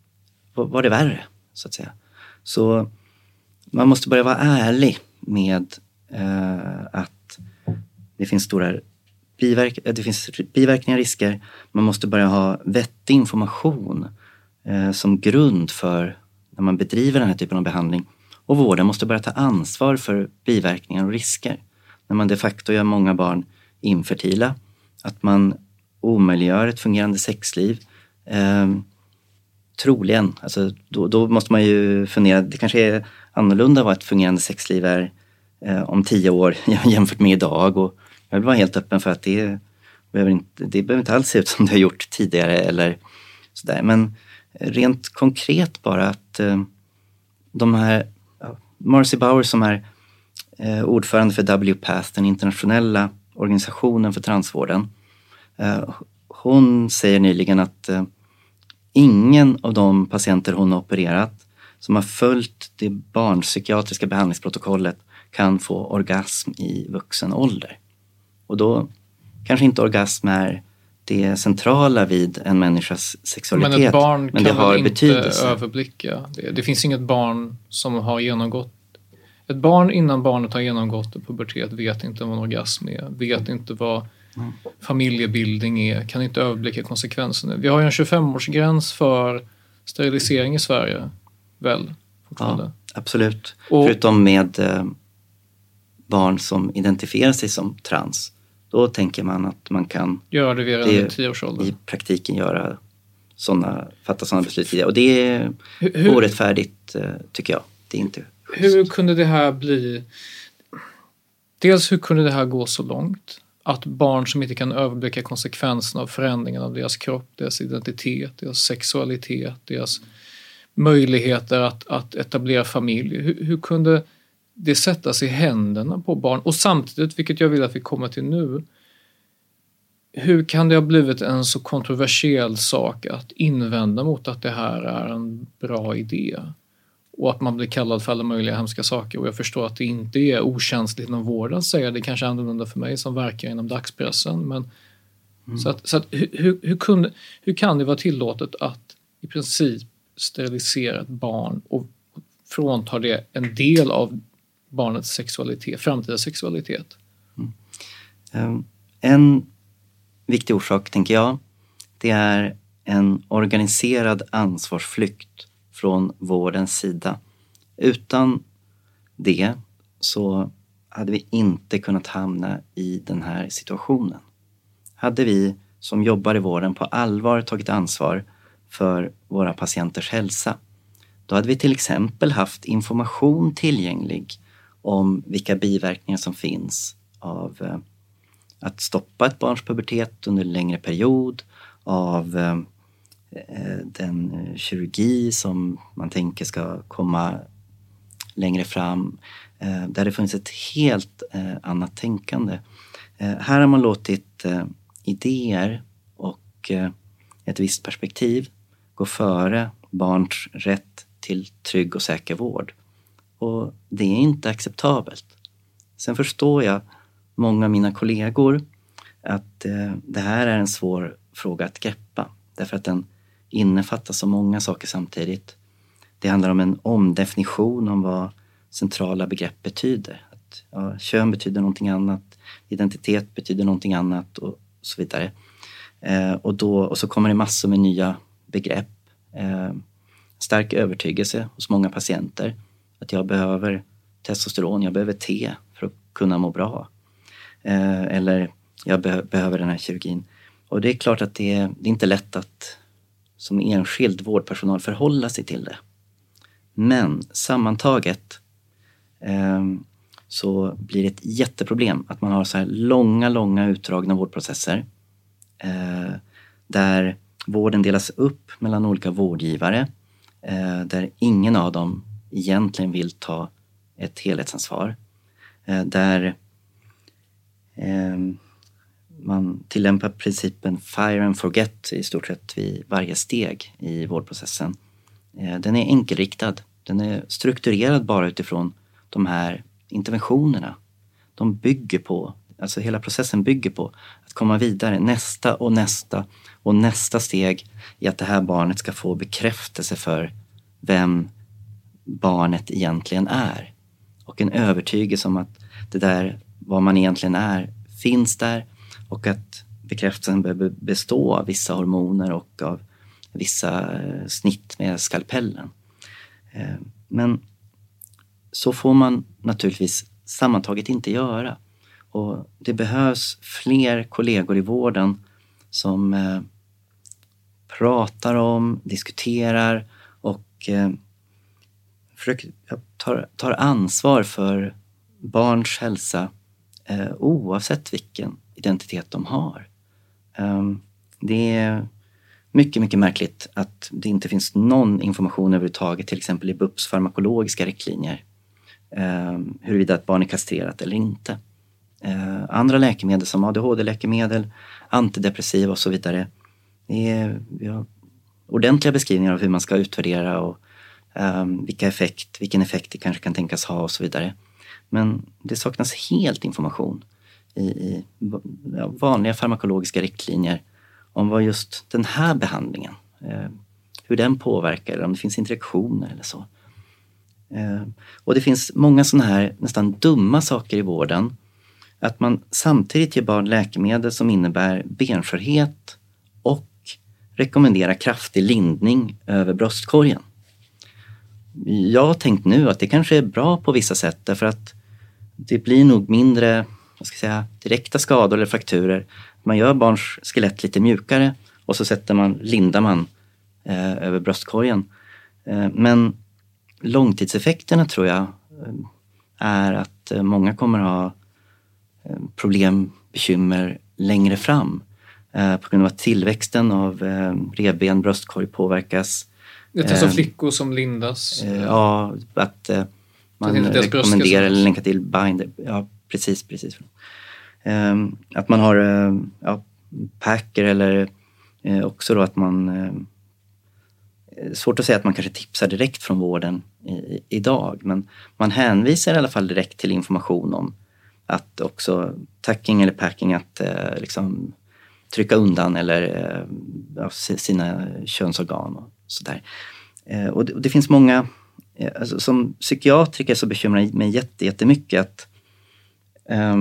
[SPEAKER 4] var det värre så att säga. Så man måste börja vara ärlig med eh, att det finns stora biverk- det finns biverkningar och risker. Man måste börja ha vettig information eh, som grund för när man bedriver den här typen av behandling. Och vården måste börja ta ansvar för biverkningar och risker. När man de facto gör många barn infertila, att man omöjliggör ett fungerande sexliv. Eh, troligen, alltså då, då måste man ju fundera, det kanske är annorlunda vad ett fungerande sexliv är eh, om tio år jämfört med idag. Och jag vill vara helt öppen för att det behöver inte, det behöver inte alls se ut som det har gjort tidigare eller sådär. Men rent konkret bara att eh, de här, ja, Marcy Bauer som är eh, ordförande för W PATH, den internationella organisationen för transvården. Eh, hon säger nyligen att eh, ingen av de patienter hon har opererat som har följt det barnpsykiatriska behandlingsprotokollet kan få orgasm i vuxen ålder. Och då kanske inte orgasm är det centrala vid en människas sexualitet.
[SPEAKER 3] Men ett barn
[SPEAKER 4] men
[SPEAKER 3] kan
[SPEAKER 4] det har
[SPEAKER 3] väl inte
[SPEAKER 4] betydelse.
[SPEAKER 3] överblicka. Det, det finns inget barn som har genomgått... Ett barn innan barnet har genomgått pubertet vet inte vad en orgasm är. Vet inte vad mm. familjebildning är. Kan inte överblicka konsekvenserna. Vi har ju en tjugofem-årsgräns för sterilisering i Sverige, väl? Fortfarande.
[SPEAKER 4] Ja, absolut.
[SPEAKER 3] Och,
[SPEAKER 4] Förutom med eh, barn som identifierar sig som trans. Då tänker man att man kan
[SPEAKER 3] göra det redan i tioårsåldern.
[SPEAKER 4] I praktiken göra såna, fatta sådana beslut tidigare. Och det är hur, orättfärdigt, eh, tycker jag. Det är inte
[SPEAKER 3] hur just. Kunde det här bli... Dels hur kunde det här gå så långt? Att barn som inte kan överblicka konsekvenserna av förändringen av deras kropp, deras identitet, deras sexualitet, deras möjligheter att, att etablera familj. Hur, hur kunde det sättas i händerna på barn? Och samtidigt, vilket jag vill att vi kommer till nu, hur kan det ha blivit en så kontroversiell sak att invända mot att det här är en bra idé? Och att man blir kallad för alla möjliga hemska saker. Och jag förstår att det inte är okänsligt inom vården att säga. Det är kanske annorlunda för mig som verkar inom dagspressen. Men mm. Så att, så att hur, hur, kunde, hur kan det vara tillåtet att i princip sterilisera ett barn och frånta det en del av barnets sexualitet, framtida sexualitet?
[SPEAKER 4] Mm. Um, en viktig orsak, tänker jag, det är en organiserad ansvarsflykt från vårdens sida. Utan det så hade vi inte kunnat hamna i den här situationen. Hade vi som jobbar i vården på allvar tagit ansvar för våra patienters hälsa, då hade vi till exempel haft information tillgänglig om vilka biverkningar som finns av eh, att stoppa ett barns pubertet under en längre period, av eh, den kirurgi som man tänker ska komma längre fram, eh, där det funnits ett helt eh, annat tänkande. Eh, här har man låtit eh, idéer och eh, ett visst perspektiv gå före barns rätt till trygg och säker vård. Och det är inte acceptabelt. Sen förstår jag många av mina kollegor att eh, det här är en svår fråga att greppa. Därför att den innefattar så många saker samtidigt. Det handlar om en omdefinition om vad centrala begrepp betyder. Att, ja, kön betyder någonting annat, identitet betyder någonting annat och så vidare. Eh, och, då, och så kommer det massor med nya begrepp. Eh, stark övertygelse hos många patienter att jag behöver testosteron, jag behöver T för att kunna må bra. Eh, eller jag be- behöver den här kirurgin. Och det är klart att det är, det är inte lätt att som enskild vårdpersonal förhålla sig till det. Men sammantaget eh, så blir det ett jätteproblem att man har så här långa, långa utdragna vårdprocesser eh, där vården delas upp mellan olika vårdgivare eh, där ingen av dem egentligen vill ta ett helhetsansvar. Eh, där eh, man tillämpar principen fire and forget i stort sett vid varje steg i vårdprocessen. Den är enkelriktad. Den är strukturerad bara utifrån de här interventionerna. De bygger på, alltså hela processen bygger på att komma vidare nästa och nästa och nästa steg i att det här barnet ska få bekräftelse för vem barnet egentligen är. Och en övertygelse om att det där, vad man egentligen är, finns där. Och att bekräftelsen behöver bestå av vissa hormoner och av vissa snitt med skalpellen. Men så får man naturligtvis sammantaget inte göra. Och det behövs fler kollegor i vården som pratar om, diskuterar och försöker, tar, tar ansvar för barns hälsa oavsett vilken identitet de har. Um, det är mycket, mycket märkligt att det inte finns någon information överhuvudtaget, till exempel i B U P:s farmakologiska riktlinjer, um, huruvida ett barn är kastrerat eller inte. Uh, andra läkemedel som A D H D-läkemedel, antidepressiva och så vidare, det är, vi har ordentliga beskrivningar av hur man ska utvärdera och um, vilka effekt, vilken effekt det kanske kan tänkas ha och så vidare. Men det saknas helt information i, i vanliga farmakologiska riktlinjer om vad just den här behandlingen, eh, hur den påverkar, eller om det finns interaktioner eller så. Eh, och det finns många sådana här nästan dumma saker i vården. Att man samtidigt ger barn läkemedel som innebär benskörhet och rekommendera kraftig lindning över bröstkorgen. Jag har tänkt nu att det kanske är bra på vissa sätt därför att det blir nog mindre, vad ska jag säga, direkta skador eller frakturer. Man gör barns skelett lite mjukare och så sätter man, lindar man eh, över bröstkorgen. Eh, men långtidseffekterna tror jag eh, är att eh, många kommer ha eh, problem, bekymmer längre fram. Eh, på grund av att tillväxten av eh, revben, bröstkorg påverkas.
[SPEAKER 3] Det är alltså eh, flickor som lindas?
[SPEAKER 4] Eh, ja, att eh, man rekommenderar eller länkar till binder. Ja, precis, precis. Eh, att man har eh, ja, packer eller eh, också då att man... Eh, svårt att säga att man kanske tipsar direkt från vården i, idag. Men man hänvisar i alla fall direkt till information om att också tacking eller packing, att eh, liksom trycka undan eller eh, sina könsorgan och sådär. Eh, och, det, och det finns många, eh, alltså, som psykiatriker så bekymrar mig jätte, jättemycket att eh,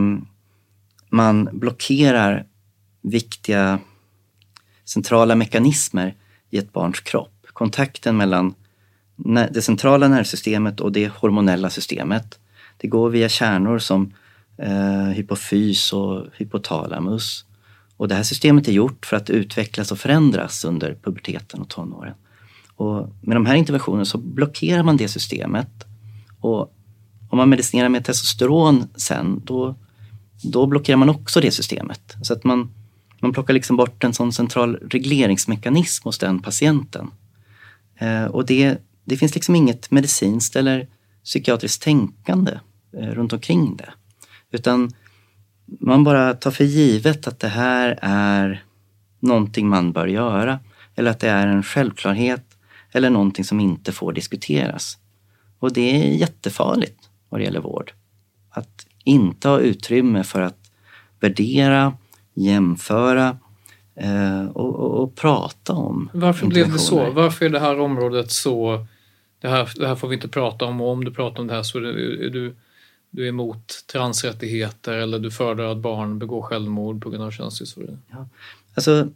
[SPEAKER 4] man blockerar viktiga centrala mekanismer i ett barns kropp. Kontakten mellan det centrala nervsystemet och det hormonella systemet. Det går via kärnor som eh, hypofys och hypotalamus. Och det här systemet är gjort för att utvecklas och förändras under puberteten och tonåren. Och med de här interventionerna så blockerar man det systemet. Och om man medicinerar med testosteron sen, då, då blockerar man också det systemet. Så att man, man plockar liksom bort en sån central regleringsmekanism hos den patienten. Eh, och det, det finns liksom inget medicinskt eller psykiatriskt tänkande eh, runt omkring det. Utan man bara tar för givet att det här är någonting man bör göra. Eller att det är en självklarhet eller någonting som inte får diskuteras. Och det är jättefarligt vad det gäller vård. Att inte ha utrymme för att värdera, jämföra eh, och, och, och prata om.
[SPEAKER 3] Varför blev det så? Varför är det här området så... Det här, det här får vi inte prata om, och om du pratar om det här så är du, är du, du är emot transrättigheter eller du föredrar att barn begår självmord på grund av könsdysfori.
[SPEAKER 4] Ja, alltså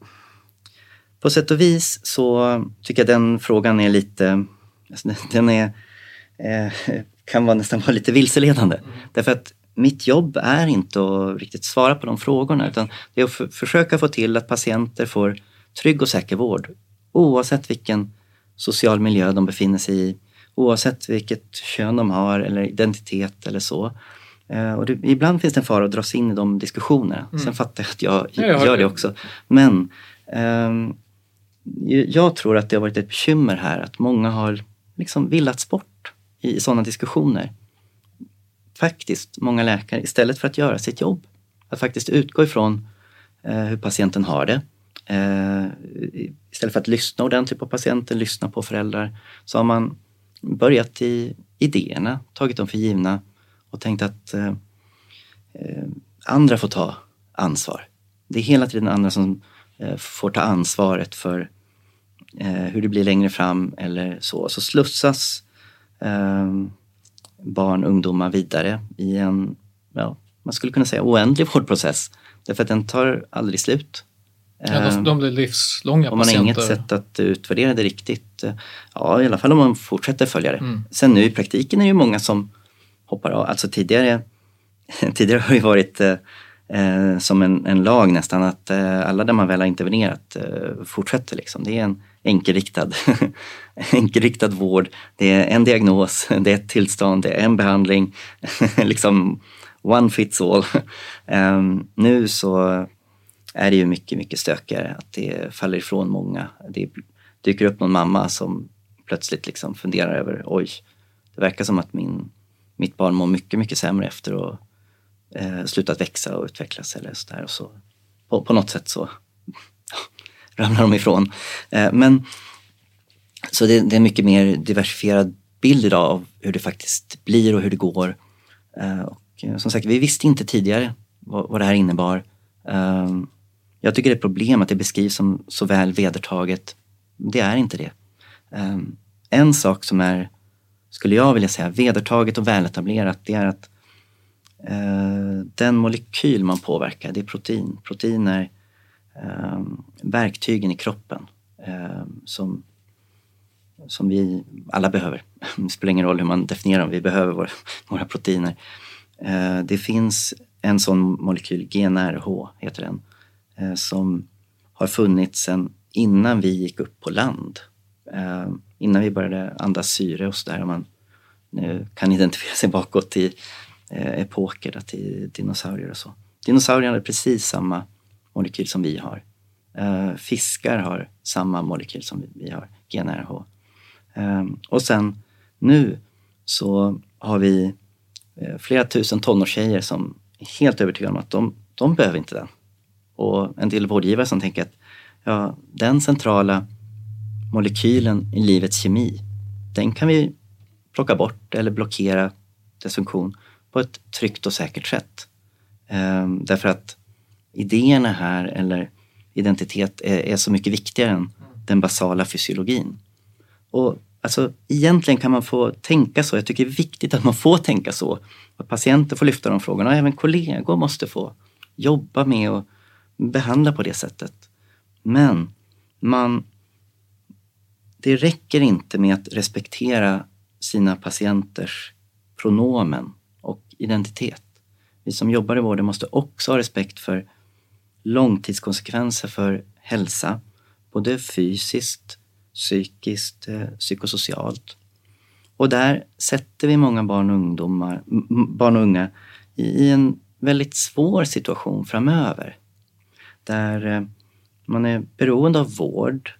[SPEAKER 4] på sätt och vis så tycker jag den frågan är lite, alltså den är, eh, kan vara nästan vara lite vilseledande. Mm. Därför att mitt jobb är inte att riktigt svara på de frågorna, utan det är att för, försöka få till att patienter får trygg och säker vård oavsett vilken social miljö de befinner sig i, oavsett vilket kön de har eller identitet eller så. Eh, och det, ibland finns det en fara att dras in i de diskussionerna. Mm. Sen fattar jag att jag, jag gör det, det också. Men eh, jag tror att det har varit ett bekymmer här att många har liksom villats bort i, i sådana diskussioner. Faktiskt, många läkare, istället för att göra sitt jobb, att faktiskt utgå ifrån eh, hur patienten har det. Eh, istället för att lyssna ordentligt på patienten, lyssna på föräldrar, så har man börjat i idéerna, tagit dem för givna och tänkt att eh, eh, andra får ta ansvar. Det är hela tiden andra som eh, får ta ansvaret för eh, hur det blir längre fram eller så. Så slussas eh, barn, ungdomar vidare i en, ja, man skulle kunna säga oändlig vårdprocess. Därför att den tar aldrig slut.
[SPEAKER 3] Ja, de, de blir livslånga
[SPEAKER 4] om man
[SPEAKER 3] patienter.
[SPEAKER 4] Har inget sätt att utvärdera det riktigt. Ja, i alla fall om man fortsätter följa det. Mm. Sen nu i praktiken är det ju många som hoppar av. Alltså tidigare, tidigare har det varit eh, som en, en lag nästan att eh, alla där man väl har intervenerat eh, fortsätter liksom. Det är en enkelriktad, enkelriktad vård. Det är en diagnos, det är ett tillstånd, det är en behandling. liksom one fits all. um, nu så är det ju mycket, mycket stökigare. Att det faller ifrån många. Det dyker upp någon mamma som plötsligt liksom funderar över, oj, det verkar som att min, mitt barn mår mycket, mycket sämre efter att eh, slutat växa och utvecklas eller sådär. Och så, på, på något sätt så ramlar de ifrån. Eh, men så det, det är en mycket mer diversifierad bild idag av hur det faktiskt blir och hur det går. Eh, och eh, som sagt, vi visste inte tidigare vad, vad det här innebar. Eh, Jag tycker det är ett problem att det beskrivs som så väl vedertaget. Det är inte det. Um, en sak som är, skulle jag vilja säga, vedertaget och väletablerat, det är att uh, den molekyl man påverkar, det är protein. Protein är um, verktygen i kroppen. eh, som, som vi alla behöver. Det spelar ingen roll hur man definierar dem, vi behöver våra, våra proteiner. Eh, det finns en sån molekyl, G N R H heter den, eh, som har funnits sedan innan vi gick upp på land. Eh, innan vi började andas syre och så där, man nu kan identifiera sig bakåt i eh, epoker, till dinosaurier och så. Dinosaurier hade precis samma molekyl som vi har. Eh, fiskar har samma molekyl som vi, vi har, G N R H. Eh, och sen nu så har vi eh, flera tusen tonårstjejer som är helt övertygade om att de, de behöver inte den. Och en del vårdgivare som tänker att ja, den centrala molekylen i livets kemi, den kan vi plocka bort eller blockera dess funktion på ett tryggt och säkert sätt. Ehm, därför att idéerna här eller identitet är, är så mycket viktigare än den basala fysiologin. Och alltså egentligen kan man få tänka så. Jag tycker det är viktigt att man får tänka så. Att patienter får lyfta de frågorna och även kollegor måste få jobba med och behandla på det sättet. Men man, det räcker inte med att respektera sina patienters pronomen och identitet. Vi som jobbar i vården måste också ha respekt för långtidskonsekvenser för hälsa, både fysiskt, psykiskt, psykosocialt. Och där sätter vi många barn och ungdomar, barn och unga i en väldigt svår situation framöver. Där man är beroende av vård,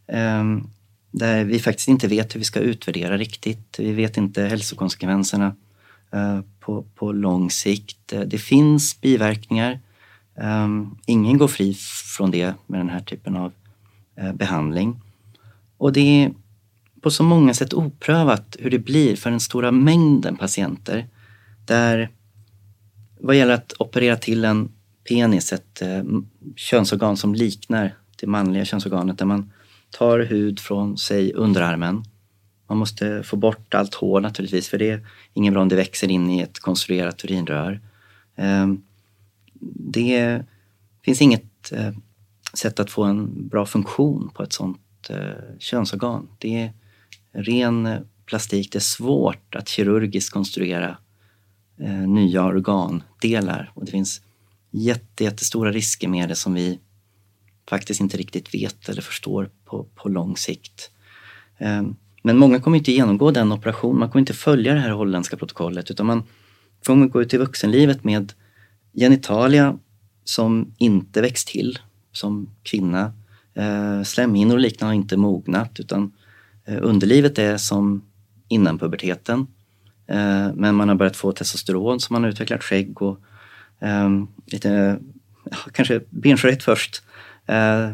[SPEAKER 4] där vi faktiskt inte vet hur vi ska utvärdera riktigt. Vi vet inte hälsokonsekvenserna på, på lång sikt. Det finns biverkningar. Ingen går fri från det med den här typen av behandling. Och det är på så många sätt oprövat hur det blir för den stora mängden patienter. Där vad gäller att operera till en penis, ett eh, könsorgan som liknar det manliga könsorganet, där man tar hud från sig underarmen. Man måste få bort allt hår naturligtvis, för det är ingen bra om det växer in i ett konstruerat urinrör. Eh, det finns inget eh, sätt att få en bra funktion på ett sånt eh, könsorgan. Det är ren plastik, det är svårt att kirurgiskt konstruera eh, nya organdelar, och det finns jätte, jättestora risker med det som vi faktiskt inte riktigt vet eller förstår på, på lång sikt. Eh, men många kommer inte genomgå den operationen, man kommer inte följa det här holländska protokollet, utan man får gå ut i vuxenlivet med genitalia som inte växt till som kvinna. Eh, slemhinnor och liknande har inte mognat, utan eh, underlivet är som innan puberteten. Eh, men man har börjat få testosteron, så man har utvecklat skägg och eh, lite, ja, kanske benskörhet först. Eh,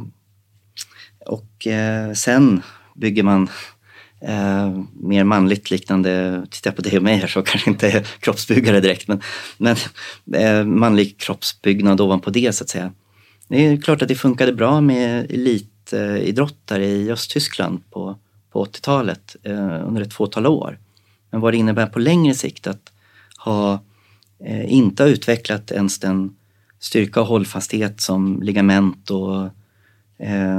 [SPEAKER 4] och eh, sen bygger man eh, mer manligt liknande, tittar jag på det och mig här så kanske inte är kroppsbyggare direkt, men, men eh, manlig kroppsbyggnad ovanpå det så att säga. Det är klart att det funkade bra med elitidrottare i Östtyskland på, på åttiotalet eh, under ett fåtal år. Men vad det innebär på längre sikt att ha eh, inte ha utvecklat ens den styrka och hållfasthet som ligament och eh,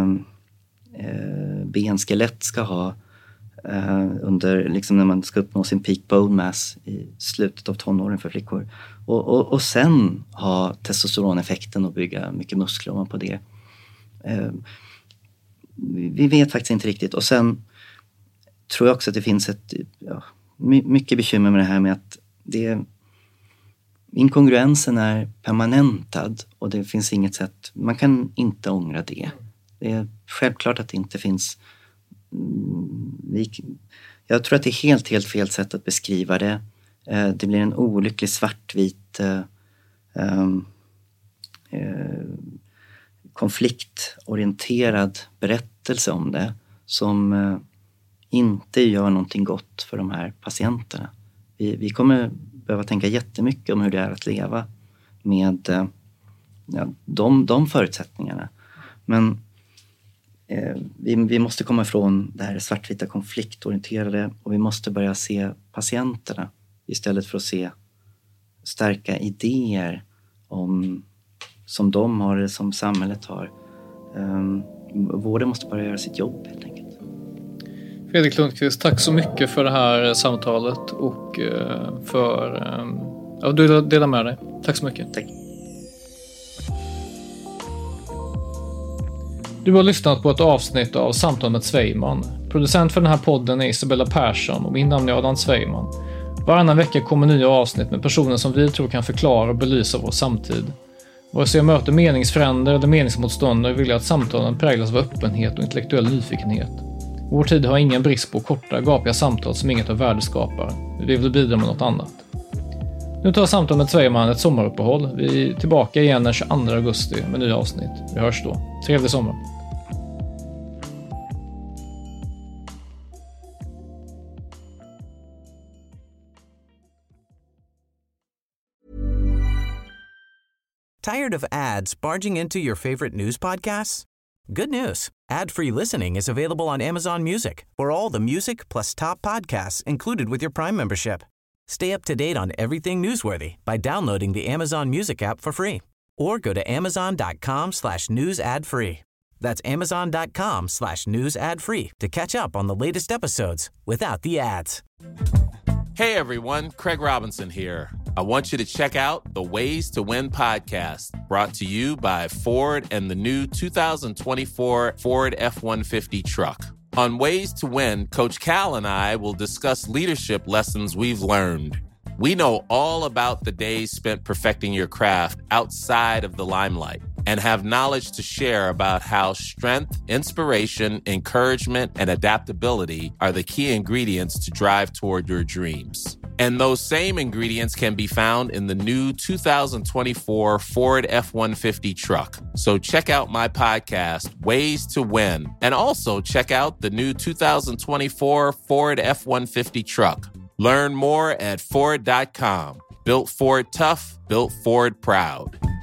[SPEAKER 4] eh, benskelett ska ha eh, under, liksom när man ska uppnå sin peak bone mass i slutet av tonåren för flickor. Och, och, och sen ha testosteroneffekten och bygga mycket muskler på det. Eh, vi vet faktiskt inte riktigt. Och sen tror jag också att det finns ett ja, mycket bekymmer med det här med att det, inkongruensen är permanentad och det finns inget sätt, man kan inte ångra det. Det är självklart att det inte finns, vi, jag tror att det är helt, helt fel sätt att beskriva det. Det blir en olycklig svartvit eh, eh, konfliktorienterad berättelse om det som eh, inte gör någonting gott för de här patienterna. Vi, vi kommer behöva tänka jättemycket om hur det är att leva med eh, ja, de, de förutsättningarna. Men eh, vi, vi måste komma ifrån det här svartvita konfliktorienterade och vi måste börja se patienterna istället för att se starka idéer om, som de har eller som samhället har. Um, vården måste bara göra sitt jobb helt enkelt.
[SPEAKER 3] Fredrik Lundqvist, tack så mycket för det här samtalet och för att du delar med dig. Tack så mycket.
[SPEAKER 4] Tack.
[SPEAKER 3] Du har lyssnat på ett avsnitt av Samtal med Svejman. Producent för den här podden är Isabella Persson och min namn är Adam Svejman. Varannan vecka kommer nya avsnitt med personer som vi tror kan förklara och belysa vår samtid. Vare sig jag möter meningsfränder eller meningsmotståndare vill jag att samtalen präglas av öppenhet och intellektuell nyfikenhet. Vår tid har ingen brist på korta, gapiga samtal som inget av värde skapar. Vi vill bidra med något annat. Nu tar Samtal med Svejman ett sommaruppehåll. Vi är tillbaka igen den tjugoandra augusti med nya avsnitt. Vi hörs då. Trevlig sommar.
[SPEAKER 1] Tired of ads barging into your favorite news podcasts? Good news. Ad-free listening is available on Amazon Music for all the music plus top podcasts included with your Prime membership. Stay up to date on everything newsworthy by downloading the Amazon Music app for free or go to amazon.com slash news ad free. That's amazon.com slash news ad free to catch up on the latest episodes without the ads.
[SPEAKER 9] Hey everyone, Craig Robinson here. I want you to check out the Ways to Win podcast, brought to you by Ford and the new two thousand twenty-four Ford F one fifty truck. On Ways to Win, Coach Cal and I will discuss leadership lessons we've learned. We know all about the days spent perfecting your craft outside of the limelight and have knowledge to share about how strength, inspiration, encouragement, and adaptability are the key ingredients to drive toward your dreams. And those same ingredients can be found in the new two thousand twenty-four Ford F one fifty truck. So check out my podcast, Ways to Win, and also check out the new two thousand twenty-four Ford F one fifty truck. Learn more at Ford dot com. Built Ford tough, built Ford proud.